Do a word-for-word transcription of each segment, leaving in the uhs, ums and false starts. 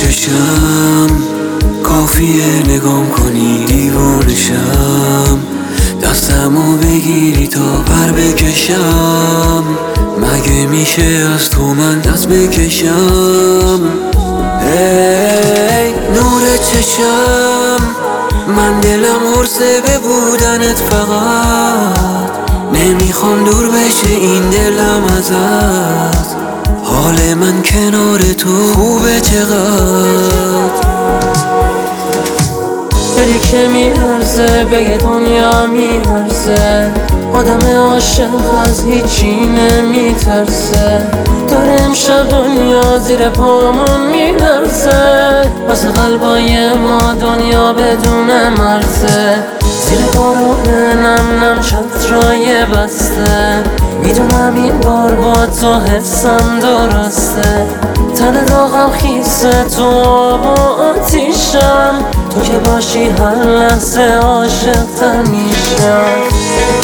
چشم کافیه نگام کنی دیوانشم، دستمو بگیری تا پر بکشم. مگه میشه از تو من دست بکشم؟ ای نور چشم، من دلم حرصه به بودنت فقط. نمیخوام دور بشه این دلم ازت، حال من کنار تو خوبه چقدر. دلی که میلرزه به یه دنیا میلرزه، آدم عاشق از هیچی نمیترسه. داره امشب دنیا زیر پامون میلرزه، واسه قلبای ما دنیا بدون مرزه. زیر بارون نم نم چترای بسته، میدونم این بار با تو حفظم درسته. تن داغم خیسه تو آب و آتیشم، تو که باشی هر لحظه عاشق تر میشم.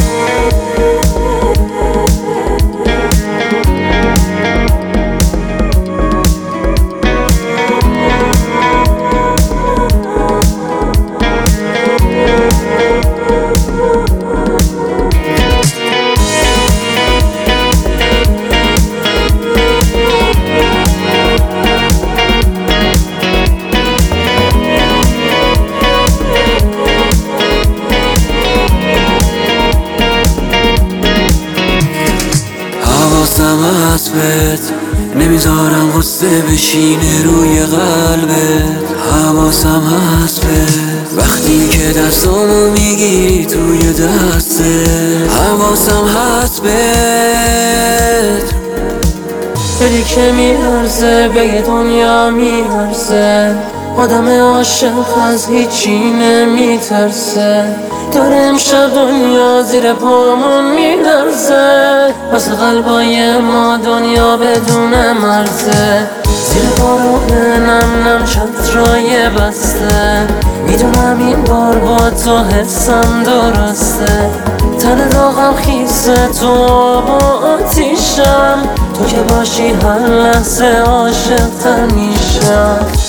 حواسم هست بهت، نمیذارم غصه بشینه روی قلبت. حواسم هست بهت وقتی که دستامو میگیری توی دستت. حواسم هست بهت دلی که میلرزه به یه دنیا میلرزه، آدم عاشق از هیچی نمیترسه. داره امشب دنیا زیر پامون میلرزه، واسه قلبای ما دنیا بدون مرزه. زیر بارون نم نم چترای بسته، میدونم این بار با تو حفظم درسته. تن داغم خیسه تو آب و آتیشم، تو که باشی هر لحظه عاشق تر میشم.